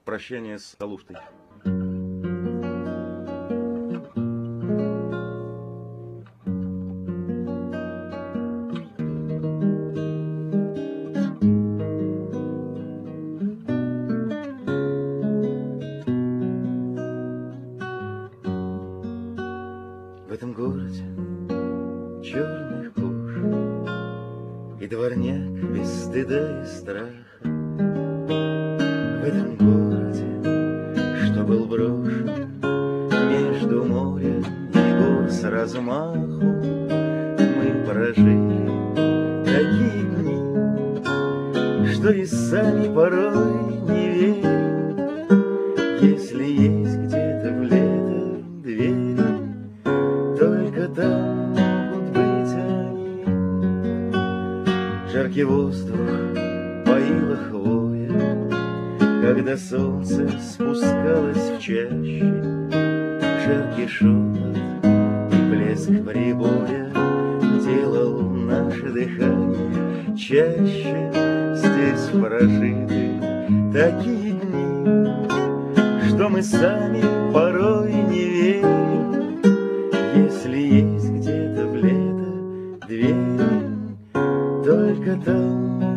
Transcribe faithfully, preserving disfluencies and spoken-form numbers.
Прощание с Алуштой. В этом городе черных кож и дворняк без стыда и страха. В этом городе, что был брошен между морем и гор с размаху, мы прожили такие дни, что и сами порой не верим. Если есть где-то в лето двери, только там могут быть они. Жаркий воздух поила хвоя, когда солнце спускалось в чаще. Жаркий шепот и плеск прибоя делал наше дыхание чаще. Здесь прожиты такие дни, что мы сами порой не верим. Если есть где-то в лето двери, только там